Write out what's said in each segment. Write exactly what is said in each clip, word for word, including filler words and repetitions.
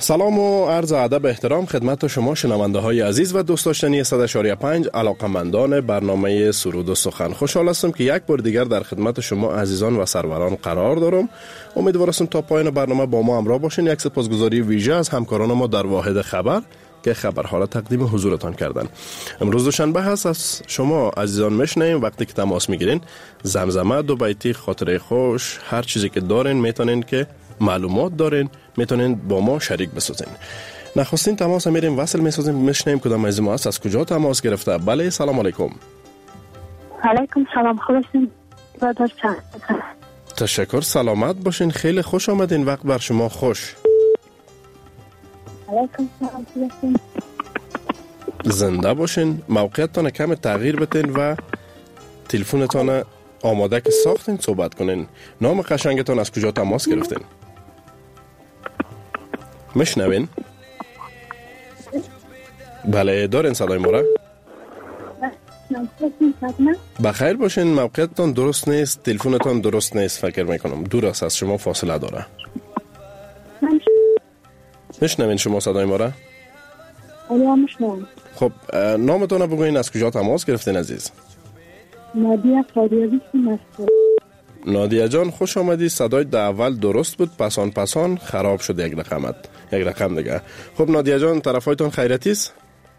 سلام و عرض ادب و احترام خدمت شما شنونده های عزیز و دوست داشتنی صد و شش و پنج علاقمندان برنامه سرود و سخن. خوشحال هستم که یک بار دیگر در خدمت شما عزیزان و سروران قرار دارم. امیدوارم تا پایان برنامه با ما همراه باشین. یک سپاسگزاری ویژه از همکاران ما در واحد خبر که خبرها را تقدیم حضورتان کردن. امروز دوشنبه هست. از شما عزیزان میشنیم وقتی که تماس میگیرین زمزمه، دو بیتی، خاطره خوش، هر چیزی که دارین میتونین که معلومات دارین میتونین با ما شریک بسازین. نخستین تماس میریم وصل میسازیم میشنیم کدام از ما است، از کجا تماس گرفته. بله سلام علیکم. علیکم سلام، خوب هستین؟ تشکر، سلامت باشین، خیلی خوش آمدین، وقت بر شما خوش. علیکم سلام، خوب هستین؟ زنده باشین، موقعیتتان کم تغییر بتین و تلفنتان آماده که ساختین صحبت کنین. نام قشنگتان، از کجا تماس گرفتین؟ میشنوین؟ بله دارین صدای ما را؟ بخیر باشین، موقعیتتان درست نیست، تلفنتان درست نیست، فکر میکنم دور است از شما، فاصله داره. میشنوین شما صدای ما را؟ خب نامتان بگوین، از کجا تماس گرفتین عزیز؟ نادیه فاریابی است. نادیه جان خوش آمدی. صدای در اول درست بود، پسان پسان خراب شد یک رقمت یک رقم دیگه. خب نادیه جان طرفایتان خیرتی است؟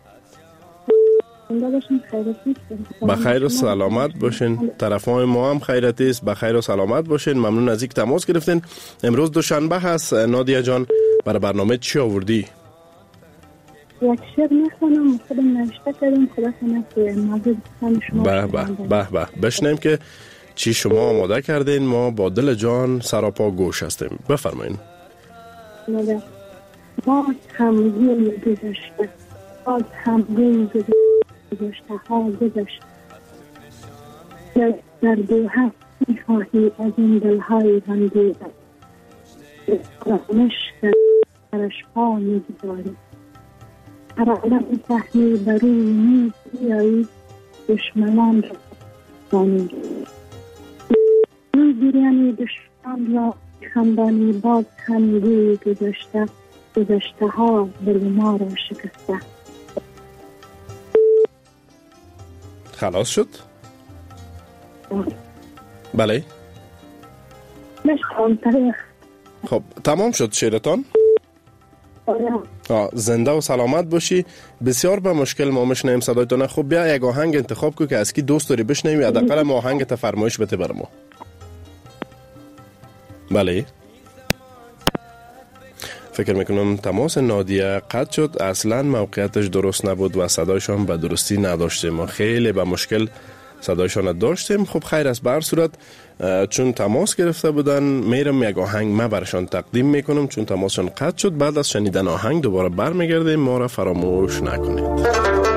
بخیر و سلامت باشین. طرفای ما هم خیرتی است، بخیر و سلامت باشین. ممنون از اینکه تماس گرفتین. امروز دوشنبه هست. نادیه جان برای برنامه چی آوردی؟ یک شعر میخونم، خودم نوشته کردم، خدا کنه موضوع شما. به به به به بشنیم که چی شما آماده کردین. ما با دل جان سراپا گوش هستیم. بفرمایین. باز هم گل گذشته، باز هم گل گذشته ها گذشته، در دو هفت میخواهی از این دلهای غمگین، مشک درش پا میگذاری، هر عالم فهمی بروی نیز بیایی، دشمنان را بانی میگیرانی دشمن را خندانی، باز هم گوی گذشته، گذشته ها دل ما را شکسته. خلاص شد؟ بله نشتم تاریخ. خب تمام شد شعرتان؟ آه زنده و سلامت باشی. بسیار به مشکل ما میشنیم صدایتان. خب بیا یک آهنگ انتخاب کو که از کی دوست داری بشنوی، حداقل ما آهنگ تا فرمایش بده بر ما. بله فکر میکنم تماس نادیه قطع شد، اصلا موقعیتش درست نبود و صدایشان به درستی نداشتیم. ما خیلی به مشکل صدایشان داشتیم. خب خیر است، به هر صورت چون تماس گرفته بودن میرم یک آهنگ ما برشان تقدیم میکنم. چون تماسشان قطع شد، بعد از شنیدن آهنگ دوباره برمیگردیم. ما را فراموش نکنید.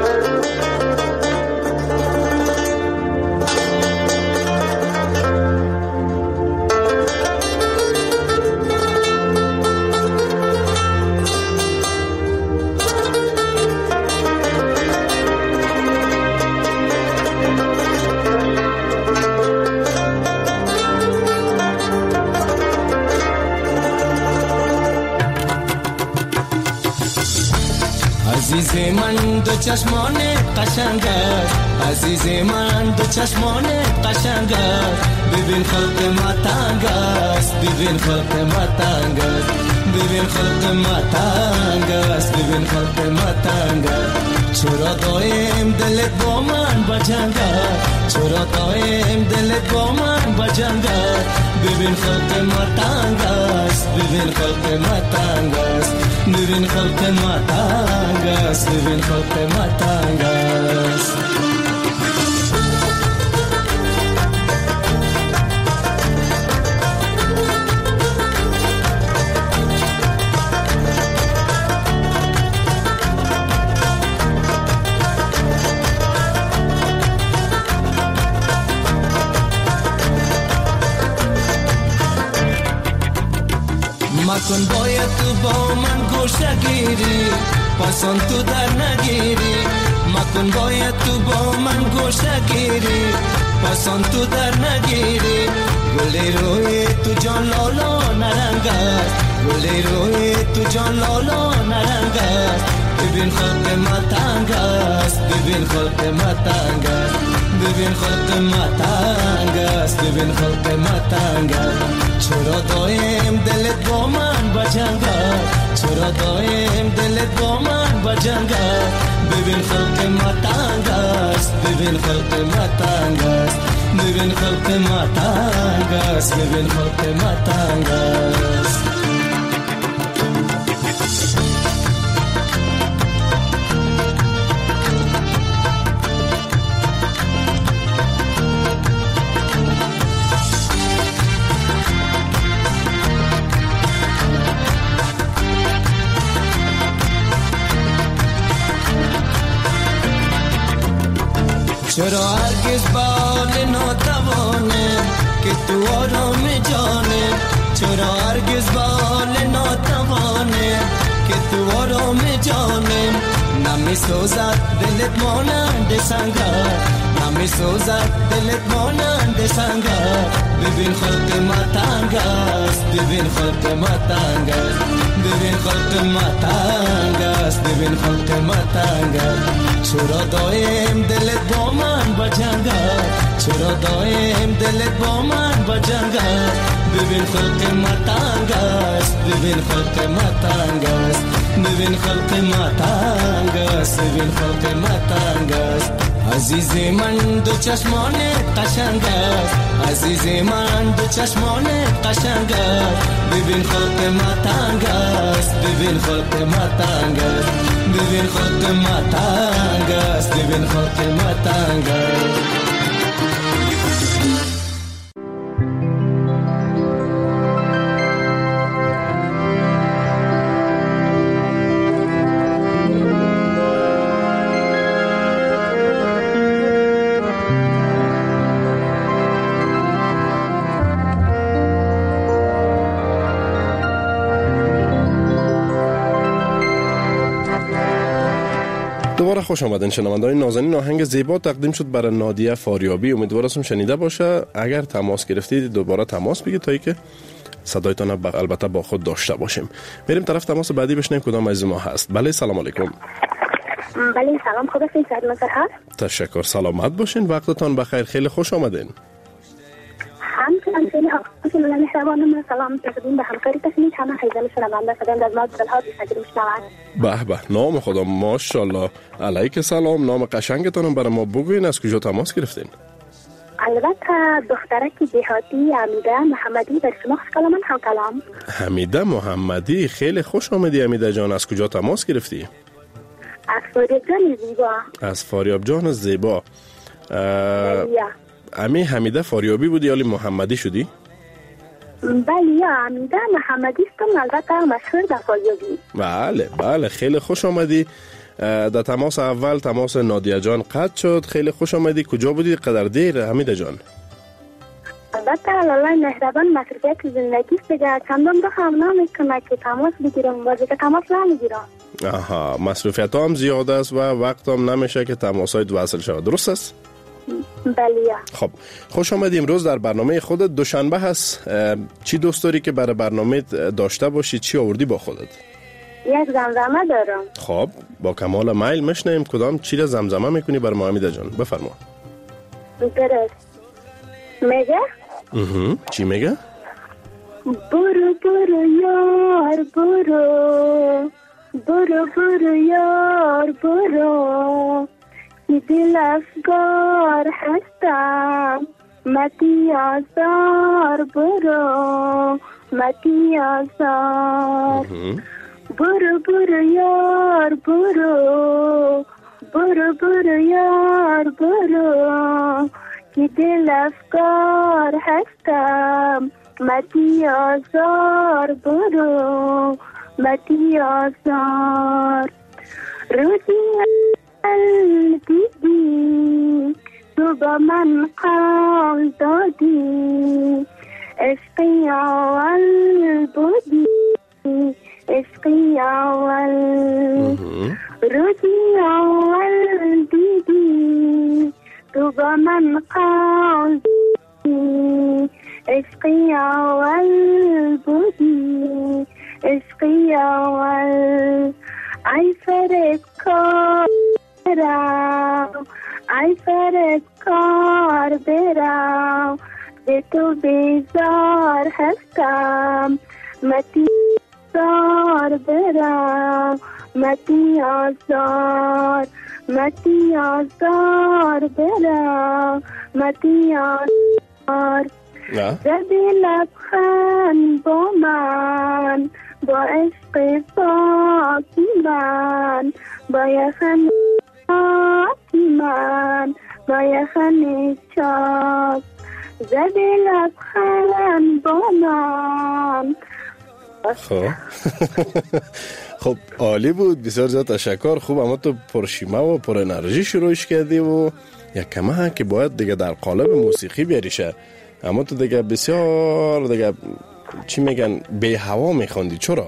عزیز من دو چشمان قشنگ است، عزیز من دو چشمان قشنگ است، ببین خلق ما تنگ است، ببین خلق ما تنگ است، ببین خلق ما تنگ است، ببین خلق ما تنگ است. چرا دایم دلت با من بجنگ است، چرا دایم دلت با من بجنگ است، ببین خلق ما تنگ است، ببین خلق ما تنگ است، ببین خلق ما تنگ است، ببین خلق ما تنگ است. مکن باید تو با من گوشه گیری، پسند تو در نگیری. مکن باید تو با من گوشه گیری، پسند تو در نگیری. گلی روی تو جان لالا نرنگ است، گلی روی تو جان لالا نرنگ است ببین خلق متنگ است ببین خلق متنگ است ببین خلق متنگ است ببین خلق متنگ است چرا دایم دلت با من بجنگ است چرا دایم دلت با من بجنگ است ببین خلق متنگ است ببین خلق متنگ است ببین خلق متنگ است ببین خلق متنگ است چرا هرگز بال ناتوانه که تو آرام جانه چرا هرگز بال ناتوانه که تو آرام جانه نمی سوزد دلت مانند سنگر نمی سوزد دلت مانند سنگر ببین خلق متنگ است ببین خلق متنگ است ببین خلق متنگ است ببین خلق متنگ است چرا دایم دلت با من بجنگ است چرا دایم دلت با من بجنگ است ببین خلق متنگ است ببین خلق متنگ است ببین خلق متنگ است ببین خلق متنگ است عزیز من دو چشمان قشنگ است عزیز من دو چشمان قشنگ است ببین خلق متنگ است ببین خلق متنگ است ببین خلق متنگ است ببین خلق متنگ است دوباره خوش آمدین شنوندگان نازنین. آهنگ زیبا تقدیم شد برای نادیه فاریابی. امیدوارم شنیده باشه. اگر تماس گرفتید دوباره تماس بگید تا اینکه صدایتان البته با خود داشته باشیم. بریم طرف تماس بعدی بشنویم کدام از ما هست. بله سلام علیکم. بله سلام، خوب هستین؟ سعید نصر هست. تشکر، سلامت باشین، وقتتان بخیر، خیلی خوش آمدین. همچنان خیلی خوشم من مهربانم. سلام تقدیم به همکاری تکنیک همه خیزان شنونده صدام از ماد سلها بیشتر میشنوند. به به، نام خدا ماشاءالله. علیک سلام. نام قشنگتان برای ما بگوین، از کجا تماس گرفتین؟ البته دخترک دهاتی حمیده محمدی در شما خوش کلام هم کلام. حمیده محمدی، خیلی خوش آمدی حمیده جان. از کجا تماس گرفتی؟ از فاریاب جان زیبا. از فاریاب جان زیبا. امی حمیده فاریابی بودی یا محمدی شدی؟ بله یا حمیده محمدی استم، البته مشهور در فاریابی. بله بله، خیلی خوش آمدی. در تماس اول تماس نادیه جان قطع شد. خیلی خوش آمدی. کجا بودی قدر دیر حمیده جان؟ البته الله مهربان مصروفیت زندگی است دیگه، چندان بخوام نمیکنه که تماس بگیرم، بازی که تماس نمیگیرم. آها، مصروفیت هم زیاد است و وقت هم نمیشه که تماس های وصل شود. درست است؟ بله. خب خوش آمدی. امروز در برنامه خودت دوشنبه هست. چی دوست داری که برای برنامه داشته باشی؟ چی آوردی با خودت؟ یک زمزمه دارم. خب با کمال میل مشنیم. کدام چی را زمزمه میکنی برای ما حمیده جان؟ بفرما. درست میگه؟ اها، چی میگه؟ برو برو یار برو، برو برو یار برو، که دل افگار هستم، متی آزار برو، متی آزار. برو برو یار برو، برو برو یار برو، که دل افگار هستم، متی آزار برو، متی آزار. روزی دیدی تو با من قول دادی، عشقی اول بودی، عشقی اول. روزی اول دیدی تو با من قول دادی، عشقی اول بودی، عشقی اول ای فریبکار برم ای فریبکار برم به تو بیزار هستم متی آزار برم متی آزار متی آزار برم متی آزار زدی لبخند با من با عشق پاکی من با یخن پاکی من با یخن چاک زدی لبخند با من. خب خب عالی بود، بسیار زیاد تشکر. خوب، اما تو پرشیمه و پر انرژی شروعش کردی و یک کمه ها که باید دیگه در قالب موسیقی بیاریشه، اما تو دیگه بسیار دیگه چی میگن به هوا میخوندی. چرا؟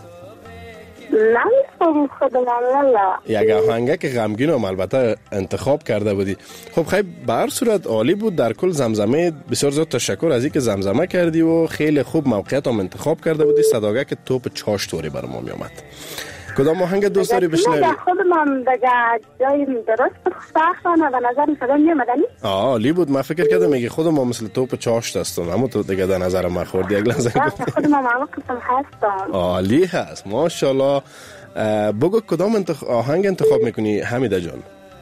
نمیخوام خودم الله یک آهنگه که غمگین و البته انتخاب کرده بودی. خب خیلی به هر صورت عالی بود. در کل زمزمه بسیار زیاد تشکر از اینکه زمزمه کردی و خیلی خوب موقعیت هم انتخاب کرده بودی. صداگه که توپ چاش طوری برام می اومد. کدام آهنگ دوست داری بشنوی؟ خودم هم دیگه جای درست بخوانم و نظر صدا میومدنی؟ آه عالی بود. من فکر کردم میگی خودم ما مثل توپ چاش دستم، اما تو دیگه در نظر من خوردی. یک لحظه خودم هم علاقم هستم. عالی هست ماشاءالله. بگو کدام انتخ... آهنگ انتخاب میکنی حمیده جان؟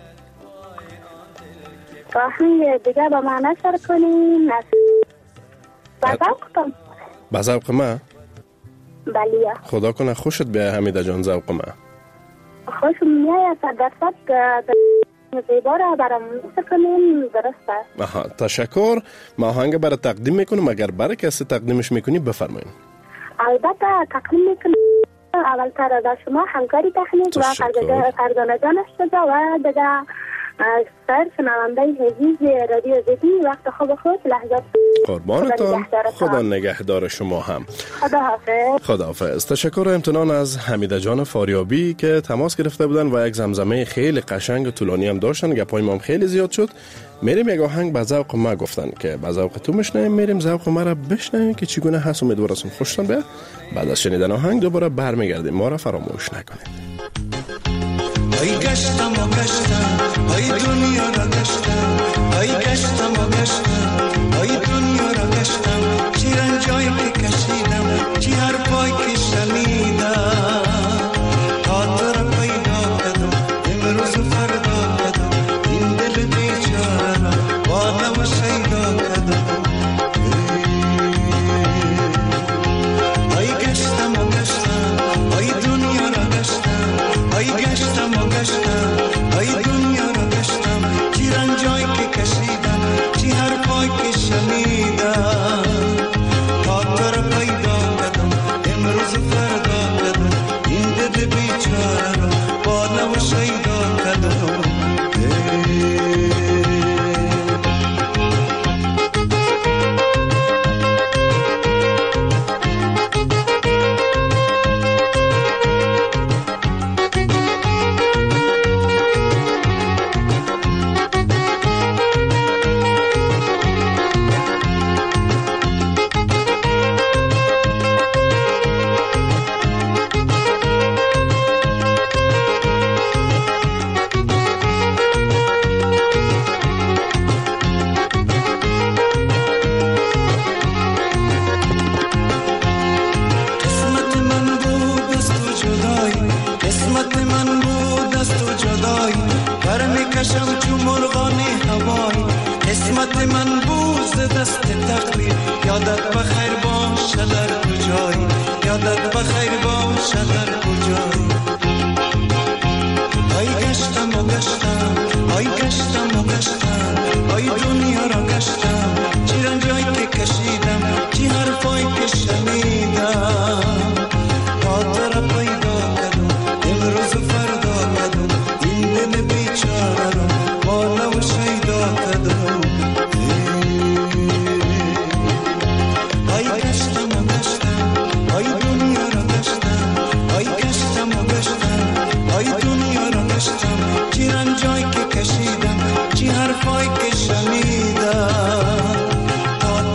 آهنگ دیگه با من نشر کنیم. بذوق کنم بذوق من؟ بله. خدا کنه خوشت بیای حمیده جان. ذوق من خوشم میاد. صد درصد زیبا را برام میکنیم. درسته. آها تشکر. ما آهنگ برای تقدیم میکنم. اگر برای کسی تقدیمش میکنی بفرمایید. البته تقدیم میکنم اولتر از شما همکاری تکنیک و فرزانه جانش شده و دیگه سر شنونده عزیز رادیو زدی وقت خوب خود لحظات قربانتان. خدا نگهدار شما هم. خدا حافظ. خدا حافظ. تشکر و امتنان از حمیده جان فاریابی که تماس گرفته بودن و یک زمزمه خیلی قشنگ و طولانی هم داشتن. گپای ما هم خیلی زیاد شد. میریم یک آهنگ به ذوق ما گفتن که به ذوق تو میشنویم. میریم ذوق ما را بشنویم که چگونه هست. امیدوارم خوشتون بیاد. بعد از شنیدن آهنگ دوباره برمیگردیم. ما را فراموش نکنید. ای گشتم و گشتم ای دنیا را گشتم ای گشتم و گشتم ای دنیا را گشتم چی رنجایی که کشیدم چی هر پای که شنیدم خاطر پیدا کردم امروز و فردا کردم این دل بیچاره را بالا و شیدا کردم ای گشتم و گشتم ای دنیا را گشتم ای گشتم و گشتم ای دنیا را گشتم چی رنجایی که کشیدم چی هر پای که شنیدم خاطر پیدا کردم امروز فردا کردم این دل بیچاره را بالا و شیدا کردم کشم چو مرغانی هوایی قسمت من بوز دست تقدیر یادت بخیر باشه در کجایی یادت بخیر باشه در کجایی ای گشتم و گشتم ای گشتم و گشتم ای دنیا را گشتم چی رنجایی که کشیدم چی حرفایی که شنیدم خاطر پیدا کردم امروز فردا کردم این دل بیچاره را بالا و شیدا کردم ای گشتم و گشتم ای دنیا را گشتم ای گشتم و گشتم ای دنیا را گشتم چی رنجایی که کشیدم چی حرفایی که شنیدم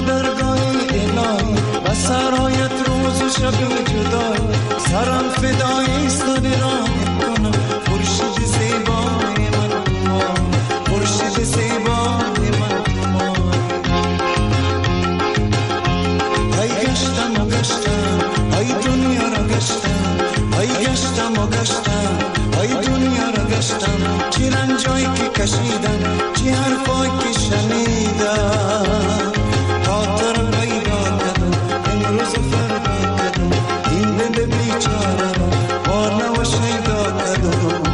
درگاه الهی و سرایت روز و شب جدای سرم فدای سر راه کنم خورشید زیبای من خورشید زیبای من ای گشتم و گشتم ای دنیا را گشتم ای گشتم و گشتم ای دنیا را گشتم چی رنجایی که کشیدم چی حرفایی که شنیدم خاطر پیدا کردم امروز فردا کردم این دل بیچاره را وارنه و شیدا کردم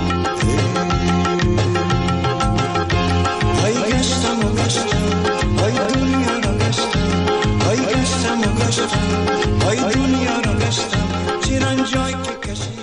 ای گشتم و گشتم ای دنیا را گشتم ای گشتم و گشتم ای دنیا را گشتم چی رنجایی که کشیدم.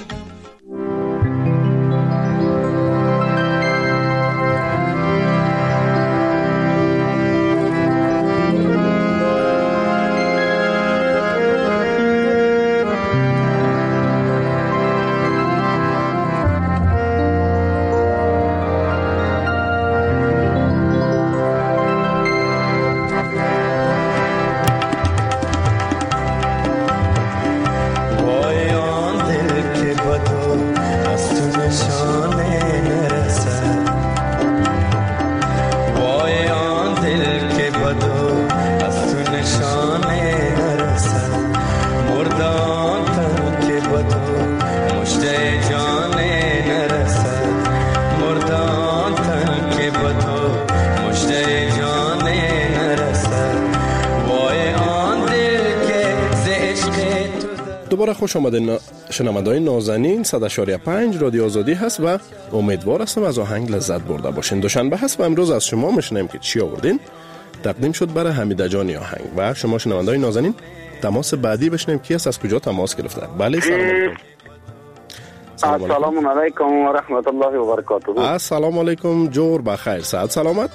دوباره خوش آمدین شنونده‌های نازنین. صد و شش و پنج رادیو آزادی هست و امیدوار هستم از آهنگ لذت برده باشین. دوشنبه هست و امروز از شما میشنیم که چی آوردین. تقدیم شد برای حمیده جانی آهنگ و شما شنونده‌های نازنین تماس بعدی بشنیم کی است، از کجا تماس گرفته. بله سلام علیکم. السلام علیکم و رحمت الله و برکاته. السلام علیکم، جور بخیر، صحت سلامت.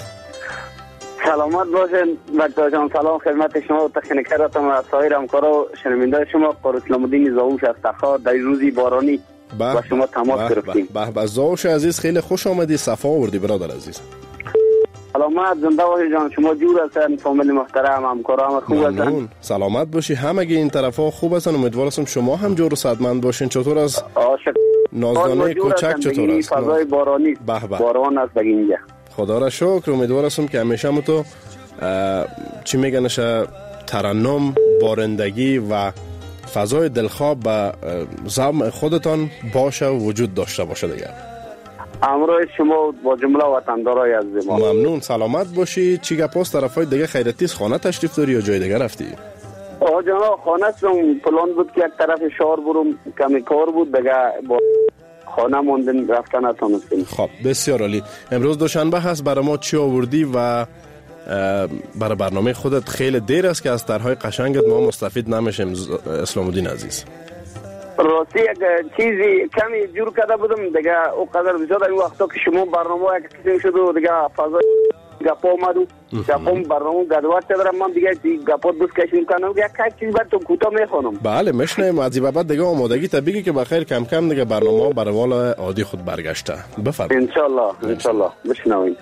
سلامت باشین بچه‌ها جان. سلام خدمت شما و تکنیکراتم و سایر همکارا و شنونده شما. قاری اسلام الدین زاوش از تخار در روزی بارانی با شما تماس گرفتیم. به به زاوش عزیز خیلی خوش آمدی، صفا آوردی برادر عزیز. سلامت زنده باشی جان. شما جور هستن، فامیل محترم، همکارا هم خوب هستن. سلامت باشی، همگی این طرفا خوب هستن. امیدوارم شما هم جور و صحتمند باشین. چطور از نازدانه کوچک چطور است؟ فضای بارانی باران است دیگه اینجا. خدا را شکر. امیدوارم که همیشه هم تو چی میگنش ترنم، بارندگی و فضای دلخواه به زعم خودتان باشه و وجود داشته باشه دیگه. امروز شما با جمله وطندارای عزیز ما. ممنون، سلامت باشی. چی گپاس طرفای دیگه خیرتیز خانه تشریف داری یا جای دیگه رفتی؟ آقا جان خانه سم پلان بود که یک طرف شهر برم، کمی کار بود دیگه با خانه موندن رفتن نتونستیم. خب بسیار عالی. امروز دوشنبه هست، برای ما چی آوردی و برای برنامه خودت خیلی دیر است که از طرحهای قشنگت ما مستفید نمیشیم اسلام الدین عزیز. راستی یک چیزی کمی جور کرده بودم دیگه او قدر بزرگ این وقتا که شما برنامه یک قسم شد و دیگه فضای گپا اومد و گپام برنامه گدوات دارم من دیگه گپات بس کشیم کنم یک چیز بعد تو کوتاه میخونم. بله میشنیم. از این بعد دیگه آمادگی طبیعی که بخیر کم کم دیگه برنامه بر روال عادی خود برگشته. بفرمایید. ان شاء الله ان شاء الله بشنوید.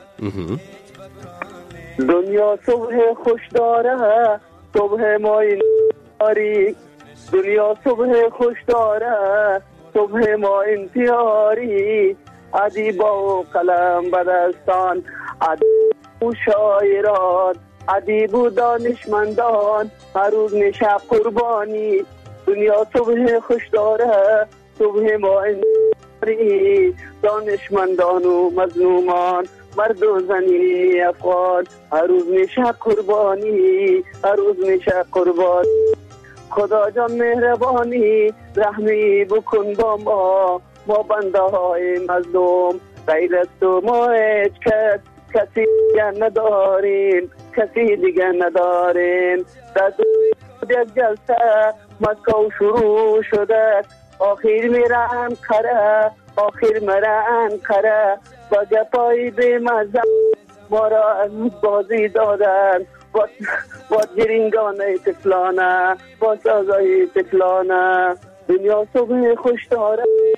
دنیا صبح خوش داره، صبح ما این تاریک. دنیا صبح خوش داره، صبح ما این تیاری. ادیبا و قلم بدستان، ادیب و شاعران، ادیب و دانشمندان، هر روز میشه قربانی. دنیا صبح خوش داره، صبح ما این تیاری. دانشمندان و مظلومان، مرد و زنی افغان، هر روز میشه قربانی، هر روز میشه قربانی. خدا جان مهربانی رحمی بکن با ما، ما بنده های مظلوم. غیر از تو ما هیچ کس کسی دیگه نداریم، کسی دیگه نداریم. در یک جلسه مکه شروع شده، آخر میرن کره، آخر میرن کره. با گپای بی مزه ما را از بازی دادن، با, با جرینگانه تفلانه، با سازای تفلانه. دنیا صبح خوش داره،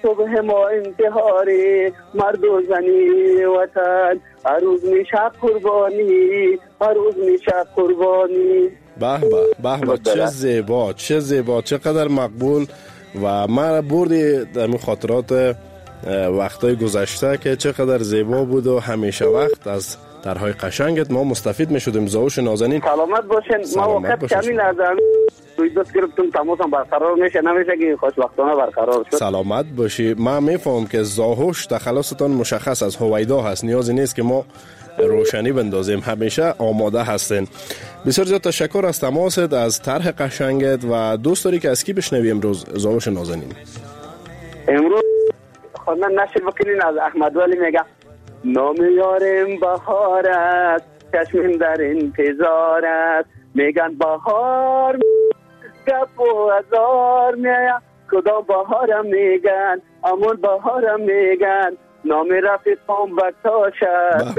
صبح ما انتحاری، مرد و زنی وطن هر روز میشه قربانی، هر روز میشه قربانی. به به به به، چه زیبا، چه زیبا، چقدر مقبول. و من بردی در خاطرات وقتای گذشته که چقدر زیبا بود و همیشه وقت از طرحهای قشنگت ما مستفید می شدیم. زاوش نازنین سلامت باشین. ما وقت کمی لازم روی دست گرفتم، تماسم برقرار میشه، نمیشه که خوشبختانه برقرار شد. سلامت باشی. من میفهم که زاهوش تخلصتان مشخص از هویدا هست، نیازی نیست که ما روشنی بندازیم، همیشه آماده هستین. بسیار زیاد تشکر از تماست، از طرح قشنگت. و دوست داری که از کی بشنوی امروز زاهوش نازنین؟ امروز خواندن نشر بکنین از احمد ولی میگه نام یارم بهار است، چشمم در انتظار است، میگن بهار گپ و هزار میایم، کدام بهارم میگن، امون بهارم میگن، نام رفیقم بکتاش است.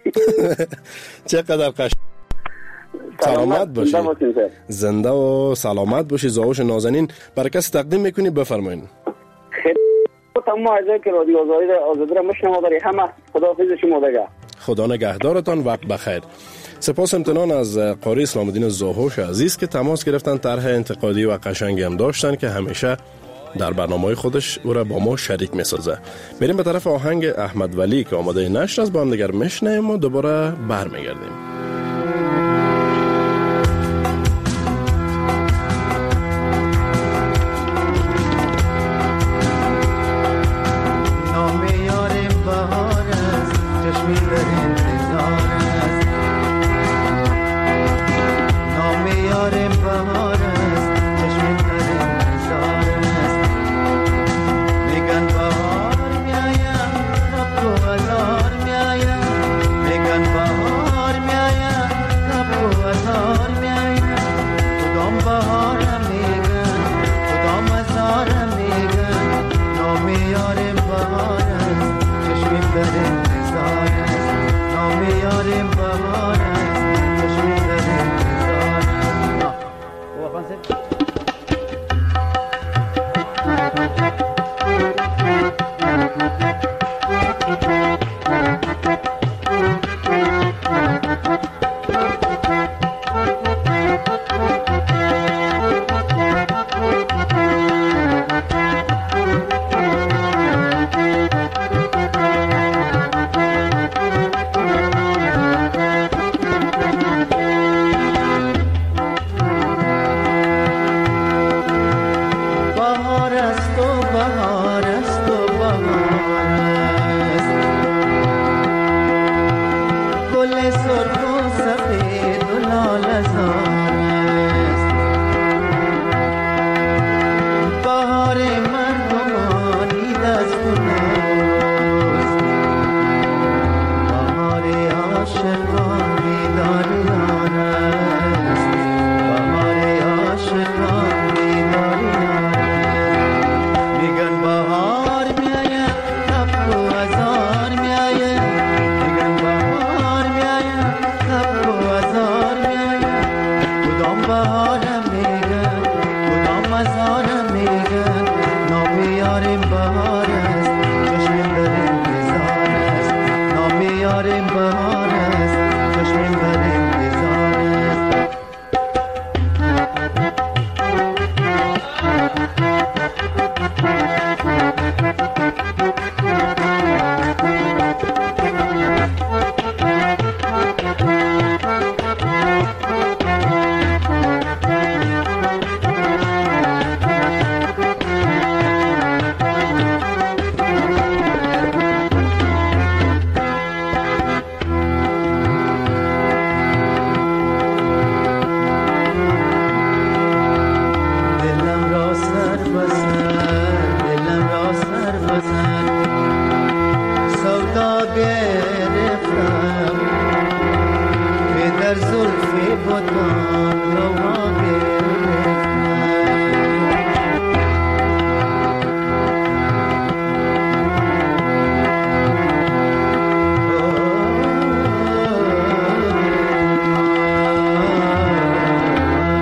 چقدر قشنگ. سلامت باشی، زنده و سلامت باشی زاوش نازنین. برای کسی تقدیم میکنی بفرمایید. تمام اعضای که رادیو آزادی را میشنوم برای همه خداحافظ شما دیگه. خدا نگهدارتان، وقت بخیر. سپاس امتنان از قاری اسلام الدین زاهوش عزیز که تماس گرفتن، طرح انتقادی و قشنگی هم داشتن که همیشه در برنامه خودش او را با ما شریک میسازه. میریم به طرف آهنگ احمد ولی که آماده نشر از با هم دیگر میشنیم و دوباره برمیگردیم.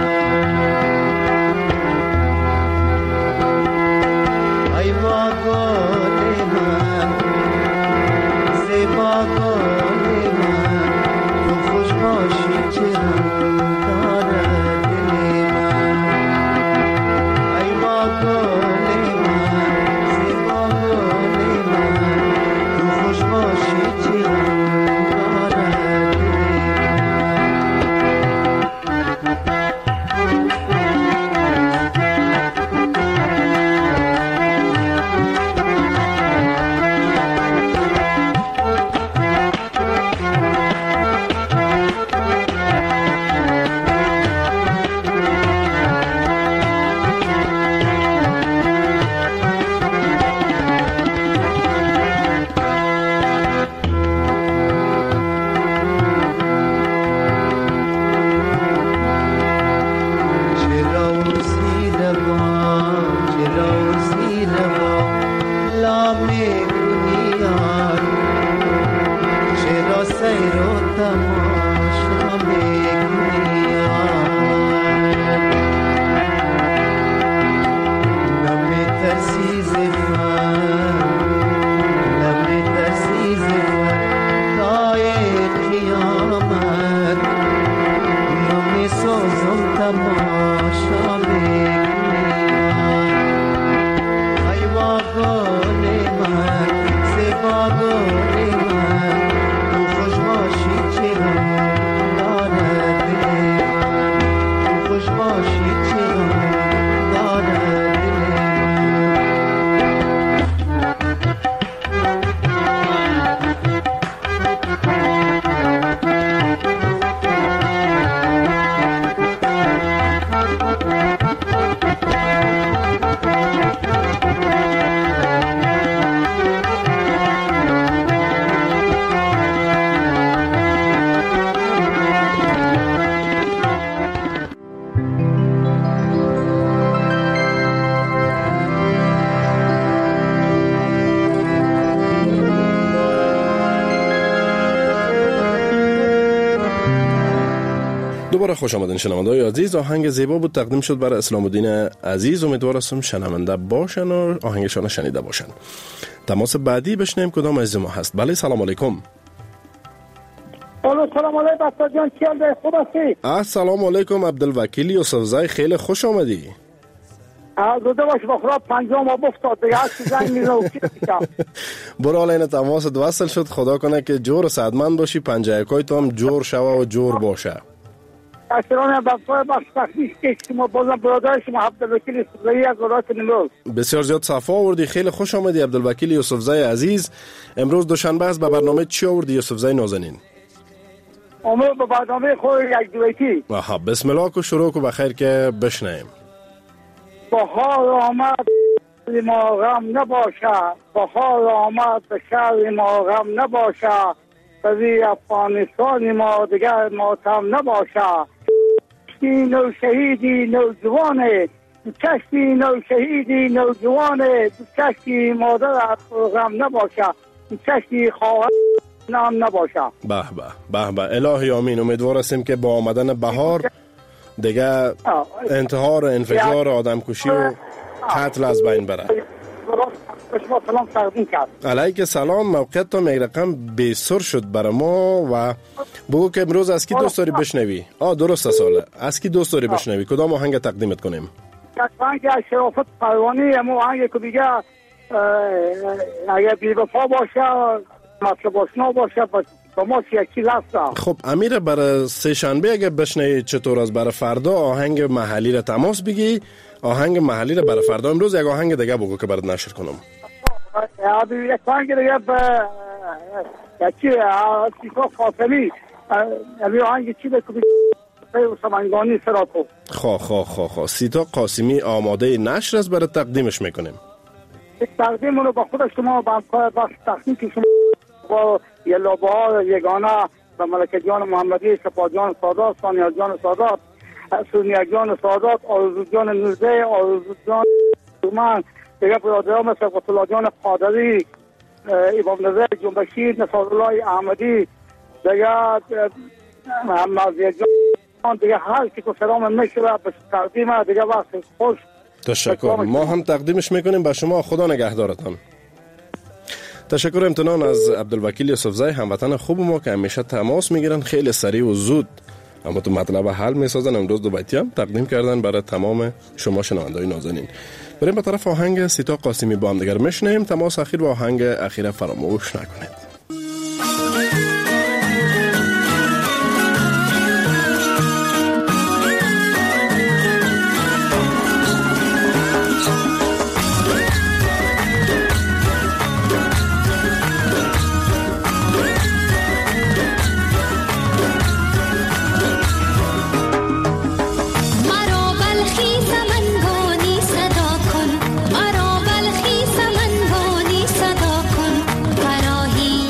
go دوباره خوش آمدین شنونده‌های عزیز. آهنگ زیبا بود تقدیم شد برای اسلام الدین عزیز. امیدوارم شنونده باشن و آهنگشان شنیده باشن. تماس بعدی بشنیم کدام از ما هست. بله سلام علیکم. سلام علیکم بسا جان، چی حال خوب هستی؟ السلام علیکم عبدالوکیل یوسفزای، خیلی خوش آمدی. روزه باش بخورا پنجام آب افتاد دیگه هر چی زنگ میزنم چی بکشم. برو حالا این تماست وصل شد. خدا کنه که جور و سعدمند باشی، پنجه یکای تو هم جور شوه و جور باشه. اشتران بفای بخش تخمیش که شما بازم برادر شما عبدالوکیل یوسفزایی از ولایت نیمروز. بسیار زیاد صفا آوردی، خیلی خوش آمدی عبدالوکیل یوسفزای عزیز. امروز دوشنبه است، به برنامه چی آوردی یوسفزای نازنین؟ امروز به برنامه خود یک دویتی. آها بسم الله کو شروع کو بخیر که بشنیم. بهار آمد ما غم نباشه، بهار آمد به شهر ما غم نباشه، قضیه افغانستان ما دیگر ماتم نباشه. چشتی نو شهیدی نوجوانه، چشتی نو شهیدی نوجوانه، چشتی مادر غم نباشه، چشتی خواهر نام نباشه. به به به به الهی آمین. امیدوار هستیم که با آمدن بهار دیگه انتحار و انفجار آدم کشی و قتل از بین بره. شما سلام تقدیم کرد. علیک سلام. موقعیت تا یک رقم بیسر شد برای ما و بگو که امروز از کی دوست داری بشنوی؟ آه درست ساله. از کی دوست داری بشنوی؟ کدام آهنگ تقدیمت کنیم؟ آهنگ شرافت پروانی، اما آهنگ که دیگه اگه بی وفا باشه مطلب آشنا باشه با ما یکی لفظه. خب امیر برای سه شنبه اگه بشنوی چطور از برای فردا آهنگ محلی را تماس بگی، آهنگ محلی را برای فردا. امروز یک آهنگ دیگه بگو که برات نشر کنم. یک آهنگ دیگه به یکی سیتا قاسمی، امی آهنگ چی به که سمنگانی سراتو. خواه خواه خواه خواه سیتا قاسمی آماده نشر است برای تقدیمش میکنیم. تقدیم رو با خود شما با همکار بخش تخنیک شما با یلابه ها یگانه و ملکه جان محمدی، سپاه جان سادات، ثانیه جان سادات، سونیا جان سادات، آرزو جان نوزه، آرزو جان دومن، دیگه برادرها مثل قطلا جان قادری، ایوام نظر جنبشیر، نصارالله احمدی، دیگه محمد جان، دیگه هر که سلام میشه به تقدیم دیگه وقت خوش. تشکر. ما هم تقدیمش میکنیم به شما. خدا نگهدارتان. تشکر امتنان از عبدالوکیل یوسفزای، هموطن خوب ما که همیشه تماس میگیرن، خیلی سریع و زود اما تو مطلب حل میسازن. امروز دو بیتی هم تقدیم کردن برای تمام شما شنونده‌های نازنین. بریم به طرف آهنگ سیتا قاسمی با هم دیگر میشنیم. تماس اخیر با آهنگ اخیر فراموش نکنید. مرا بلخی سمنگانی صدا کن، فراهی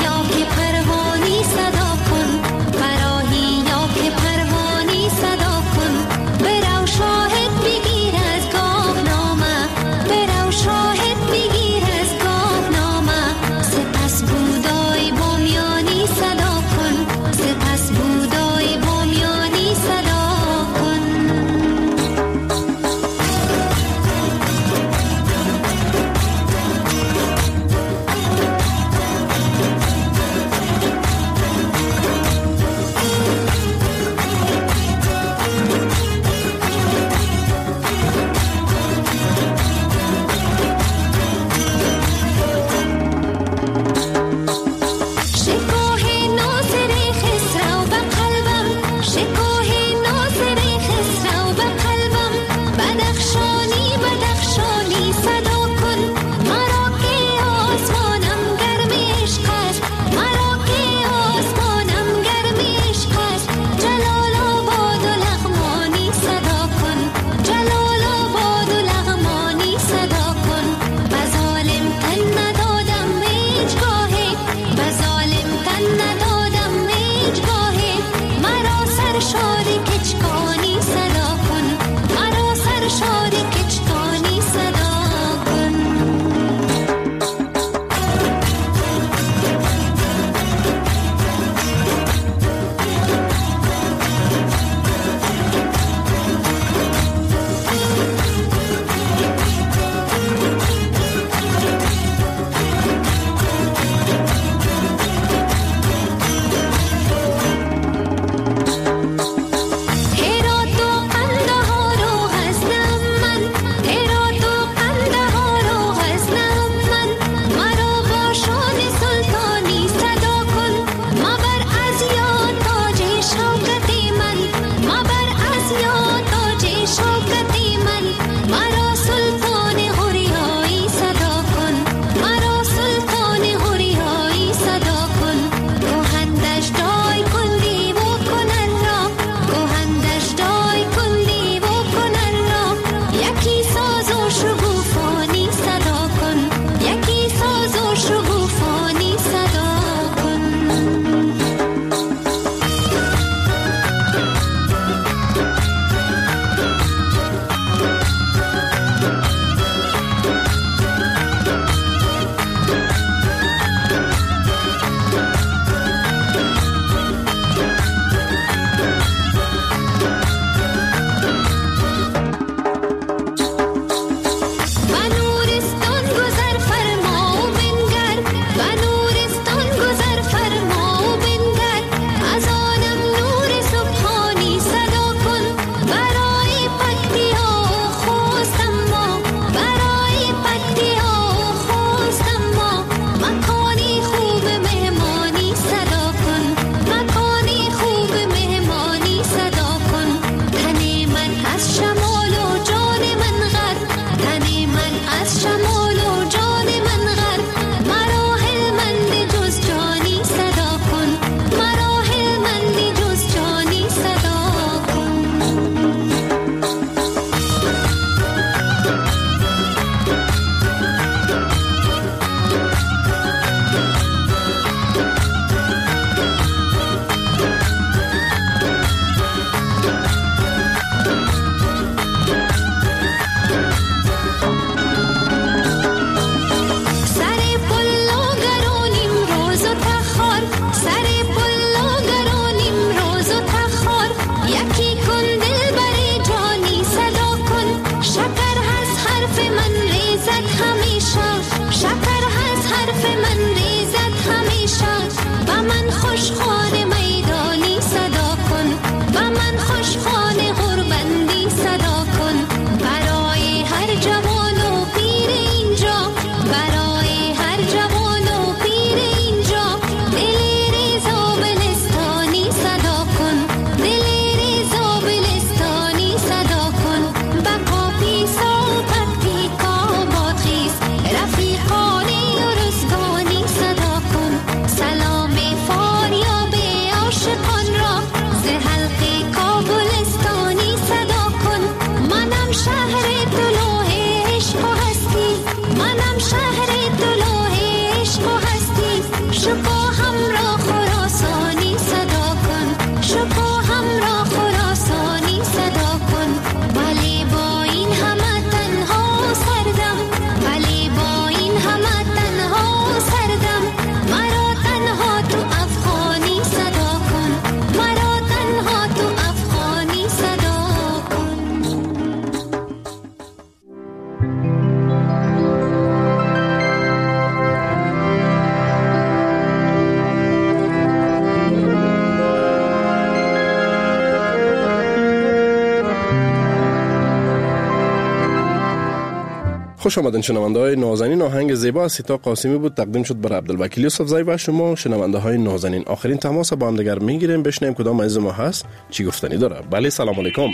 خوش آمدین شنونده های نازنین. آهنگ زیبا از سیتا قاسمی بود، تقدیم شد بر عبدالوکیل یوسفزئی و شما شنونده های نازنین. آخرین تماس با هم دیگر میگیریم، بشنیم کدام عزیز ما هست چی گفتنی داره. بله سلام علیکم.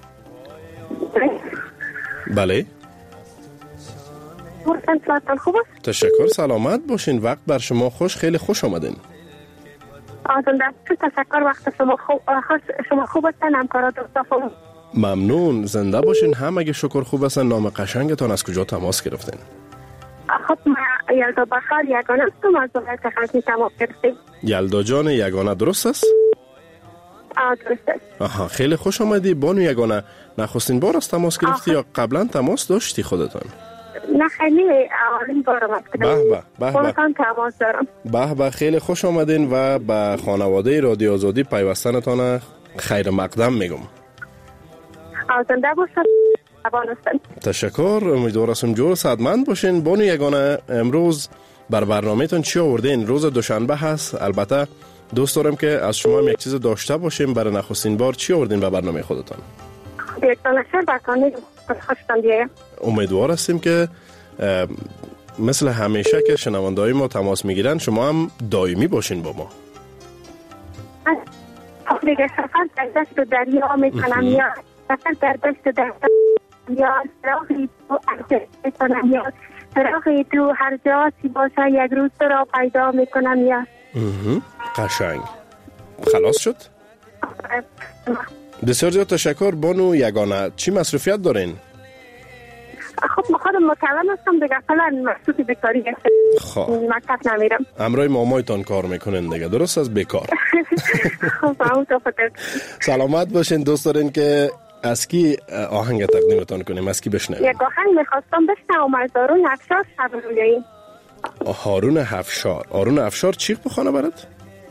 بله تشکر، سلامت باشین، وقت بر شما خوش، خیلی خوش آمدین. آزنده تشکر، وقت شما خوب، شما خوب هستن، همکارات دوستان ممنون، زنده باشین. هم اگه شکر خوب هستن. نام قشنگتان از کجا تماس گرفتین؟ خب من یلدا بخار یگانه هستم، از دولت خلقی تماس گرفتیم. یلدا جان یگانه درست است؟ آه درست است. آها، خیلی خوش آمدی بانو یگانه. نخستین بار از تماس گرفتی یا قبلا تماس داشتی خودتان؟ نه خیلی اولین بارم است. به به به خودتان تماس دارم. به به، خیلی خوش آمدین و به خانواده رادیو آزادی پیوستنتان خیر مقدم میگم. آزنده باشد. تشکر، امیدوار هستم جور صحتمند باشین. بانو یگانه امروز بر برنامه‌تون چی آوردین؟ روز دوشنبه هست، البته دوست دارم که از شما هم یک چیز داشته باشیم. برای نخستین بار چی آوردین به برنامه خودتان؟ یک دانشجو برکانی خوشتان بیایم. امیدوار هستیم که مثل همیشه که شنونده‌های ما تماس میگیرن شما هم دائمی باشین با ما. دیگه سفر در دست و دریا میکنم یا سفر در دست و دریا یا سراغی تو ارزش میکنم یا سراغی تو هر جاسی باشه یک روز تو را پیدا میکنم یا قشنگ. خلاص شد؟ بسیار زیاد تشکر بانو یگانه. چی مصروفیت دارین؟ خب من خودم متعلم هستم دیگه، فعلا مصروف بیکاری هستم. خب مکتب نمیرم. امروی مامایتان کار میکنین دیگه، درست از بیکار؟ خب همونطور فکر. سلامت باشین. دوست دارین که از کی آهنگ تقدیمتان کنیم؟ از کی بشنویم؟ یک آهنگ میخواستم بشنوم از هارون افشار، شب رویایی. هارون افشار. هارون افشار چیخ بخونه برات؟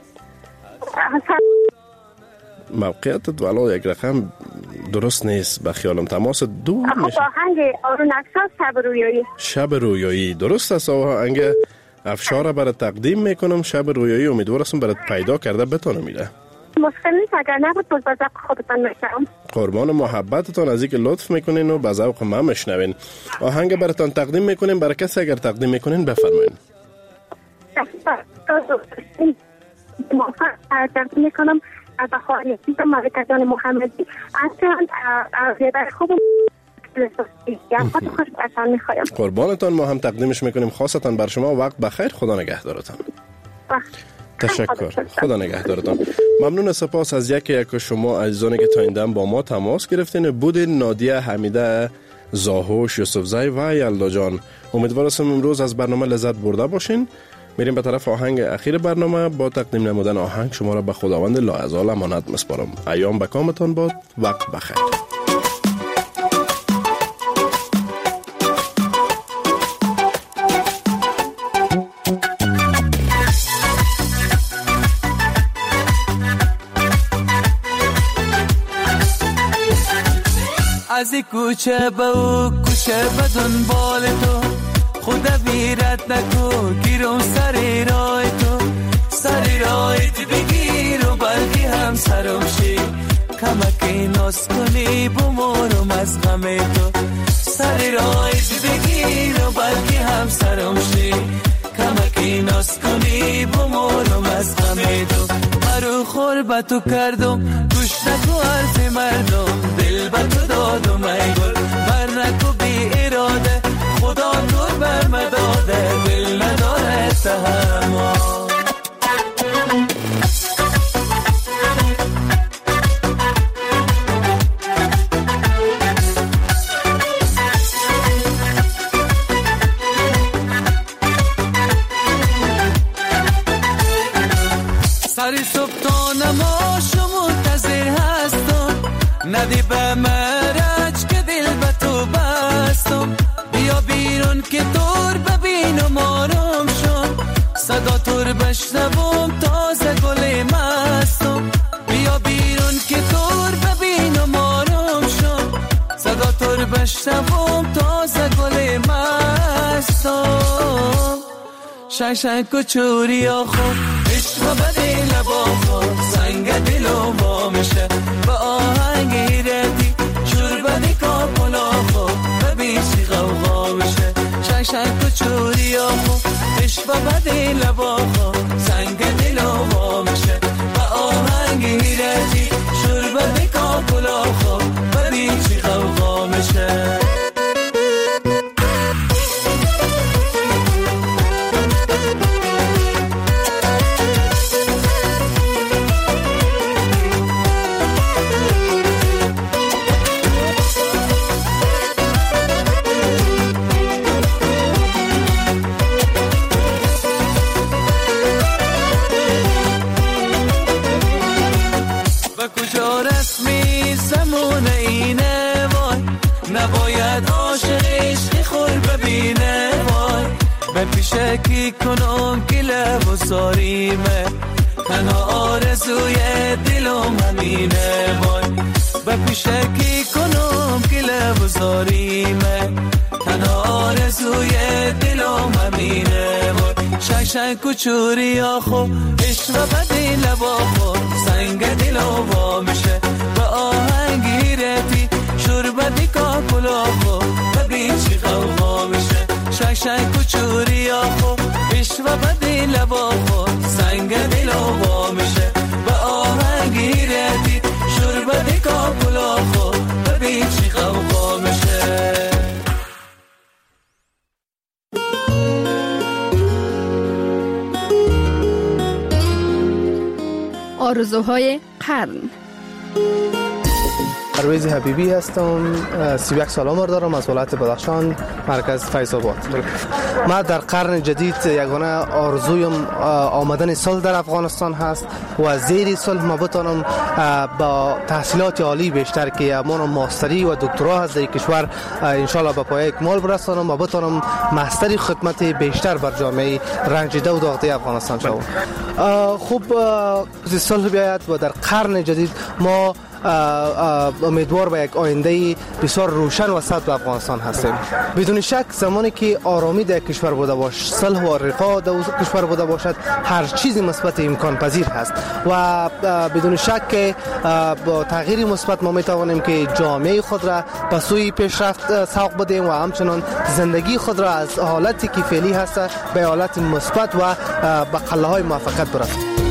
موقعیتت والا یک رقم درست نیست به خیالم، تماس دور میشه. خب آهنگ هارون افشار شب رویایی. شب رویایی درست است. آهنگ افشار برای تقدیم میکنم. شب رویایی امیدوار هستم برات پیدا کرده بتونه میره. مشکل نیست، اگر نبود باز به ذوق خودتان میشنم. قربان محبتتان، از اینکه لطف میکنین و به ذوق من میشنوین. آهنگ براتون تقدیم میکنیم. برای کسی اگر تقدیم میکنین بفرمایید. تقدیم میکنم بخاری سیستم ملکه جان محمدی. اصلا زیبای خوب قربانتان، ما هم تقدیمش میکنیم خاصتا بر شما. وقت بخیر، خدا نگهدارتان. تشکر، خدا نگهدارتان. ممنون، سپاس از یکی یک شما عزیزانی که تا این دم با ما تماس گرفتین. بودین نادیه، حمیده، زاهوش، یوسفزئی و یلدا جان. امیدوار هستم امروز از برنامه لذت برده باشین. میریم به طرف آهنگ اخیر برنامه. با تقدیم نمودن آهنگ شما را به خداوند لاعزال امانت میسپارم. ایام به کامتان باد. وقت بخیر. از این کوچه به او کوچه به دنبال تو، خدا بیرت نکو گیرم سر راه تو، سر راه تو بگیر و بلکه هم سرم شی، کمکی ناز کنی بمارم از غم تو، سر راه تو بگیر و بلکه هم سرم شی، کمکی ناز کنی بمارم از غم تو. مرو خور به تو کردم گوش نکو حرف مردم، دل به تو دادم ای گل بر نکو بی اراده، خدا تو بر مداده دل نداره تحمل. سری صبح تا نماش منتظر هستم، ندی به مرج که دل به تو بستم، بیا بیرون که تور ببینم آرام شم، صدا تور بشنوم تازه گل مستم، بیا بیرون که تور ببینم آرام شم، صدا تور بشنوم تازه گل مستم. شنگ کچوری آخو عشق بدی لبا سنگ دلو با میشه، با آهنگی ردی شور بدی کاپلا خو ببین چی غوغا میشه. عشق و بدی لباخا سنگ دل و وامشه و آهنگ هیرتی شربت کاکلاخا بدی چی خوقا میشه نباید عاشق عشقی خور ببینه وای به پیشکی کنم که لب و ساریمه تنها آرزوی دلم همینه وای به پیشکی کنم که لب و ساریمه تنها آرزوی دلم همینه وای شک شک کچوری آخو عشق و بدی لبا خو سنگ دل و وامیشه و آهنگی رتی شربتی کاکلا خو ببین چی خواه میشه شک شک کچوری آخو عشق و بدی لبا خو سنگ دل و وامیشه و آهنگی رتی شربتی کاکلا خو ببین چی خواه میشه. آرزوهای قرن. پرویز حبیبی هستم، سی و یک سال عمر دارم، از ولایت بدخشان، مرکز فیض‌آباد. من در قرن جدید یگانه آرزویم آمدن صلح در افغانستان هست و زیر صلح ما بتونم با تحصیلات عالی بیشتر که من ماستری و دکترا هست در کشور ان شاء الله به پایه اکمال برسانم و بتونم ماستری خدمت بیشتر بر جامعه رنجیده و داغده افغانستان شوم. خوب صلح بیاید و در قرن جدید ما امیدوار به یک آینده بسیار روشن و سعد به افغانستان هستیم. بدون شک زمانی که آرامی در کشور بوده باش، صلح و رفاه در کشور بوده باشد، هر چیزی مثبت امکان پذیر هست و بدون شک که با تغییر مثبت ما میتوانیم که جامعه خود را به سوی پیشرفت سوق بدیم و همچنان زندگی خود را از حالتی که فعلی هست به حالت مثبت و به قله های موفقیت برسانیم.